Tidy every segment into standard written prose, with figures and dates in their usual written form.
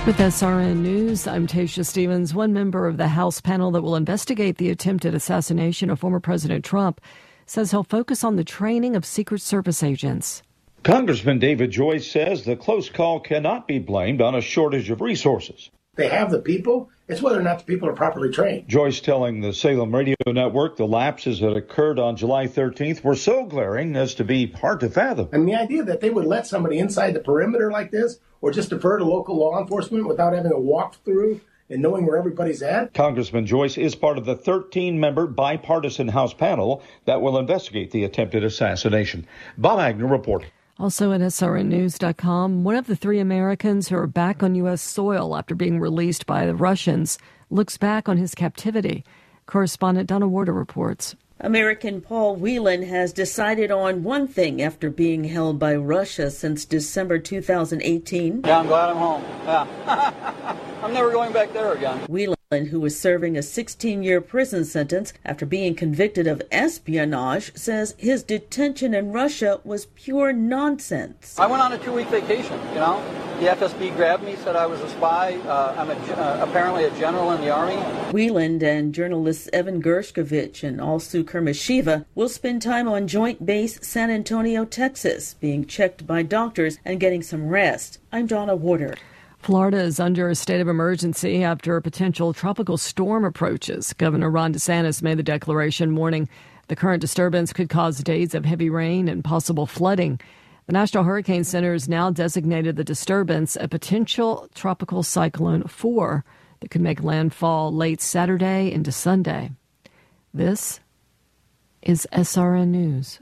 With SRN News, I'm Tasha Stevens. One member of the House panel that will investigate the attempted assassination of former President Trump says he'll focus on the training of Secret Service agents. Congressman David Joyce says the close call cannot be blamed on a shortage of resources. They have the people. It's whether or not the people are properly trained. Joyce telling the Salem Radio Network the lapses that occurred on July 13th were so glaring as to be hard to fathom. And the idea that they would let somebody inside the perimeter like this or just defer to local law enforcement without having a walkthrough and knowing where everybody's at? Congressman Joyce is part of the 13-member bipartisan House panel that will investigate the attempted assassination. Bob Agnew reporting. Also at srnnews.com, one of the three Americans who are back on U.S. soil after being released by the Russians looks back on his captivity. Correspondent Donna Warder reports. American Paul Whelan has decided on one thing after being held by Russia since December 2018. Yeah, I'm glad I'm home. Yeah. I'm never going back there again. Whelan, who was serving a 16-year prison sentence after being convicted of espionage, says his detention in Russia was pure nonsense. I went on a 2-week vacation, The FSB grabbed me, said I was a spy. I'm apparently a general in the Army. Whelan and journalists Evan Gershkovich and Alsu Kermashiva will spend time on Joint Base San Antonio, Texas, being checked by doctors and getting some rest. I'm Donna Warder. Florida is under a state of emergency after a potential tropical storm approaches. Governor Ron DeSantis made the declaration warning the current disturbance could cause days of heavy rain and possible flooding. The National Hurricane Center has now designated the disturbance a potential tropical cyclone 4 that could make landfall late Saturday into Sunday. This is SRN News.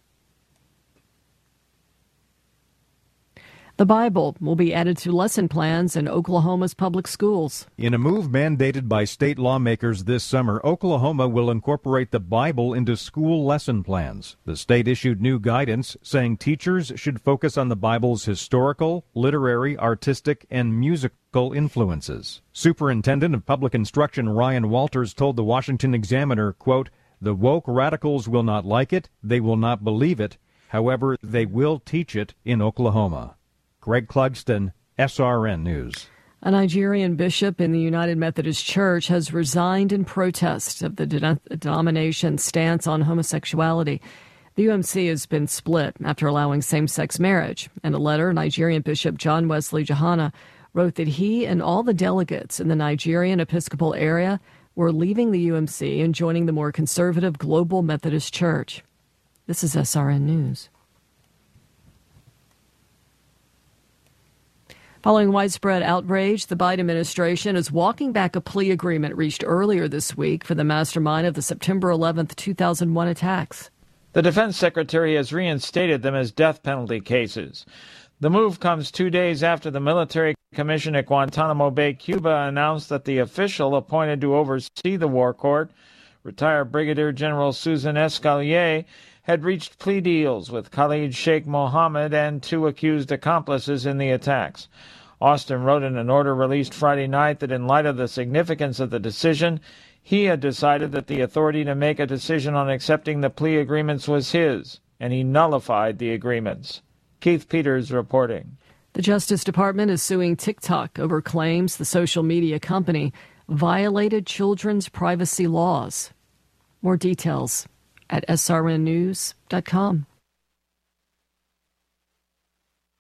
The Bible will be added to lesson plans in Oklahoma's public schools. In a move mandated by state lawmakers this summer, Oklahoma will incorporate the Bible into school lesson plans. The state issued new guidance saying teachers should focus on the Bible's historical, literary, artistic, and musical influences. Superintendent of Public Instruction Ryan Walters told the Washington Examiner, quote, "The woke radicals will not like it, they will not believe it. However, they will teach it in Oklahoma." Greg Clugston, SRN News. A Nigerian bishop in the United Methodist Church has resigned in protest of the denomination's stance on homosexuality. The UMC has been split after allowing same-sex marriage. In a letter, Nigerian Bishop John Wesley Johanna wrote that he and all the delegates in the Nigerian Episcopal area were leaving the UMC and joining the more conservative Global Methodist Church. This is SRN News. Following widespread outrage, the Biden administration is walking back a plea agreement reached earlier this week for the mastermind of the September 11th, 2001 attacks. The defense secretary has reinstated them as death penalty cases. The move comes 2 days after the military commission at Guantanamo Bay, Cuba, announced that the official appointed to oversee the war court, retired Brigadier General Susan Escalier, had reached plea deals with Khalid Sheikh Mohammed and 2 accused accomplices in the attacks. Austin wrote in an order released Friday night that in light of the significance of the decision, he had decided that the authority to make a decision on accepting the plea agreements was his, and he nullified the agreements. Keith Peters reporting. The Justice Department is suing TikTok over claims the social media company violated children's privacy laws. More details at srnnews.com.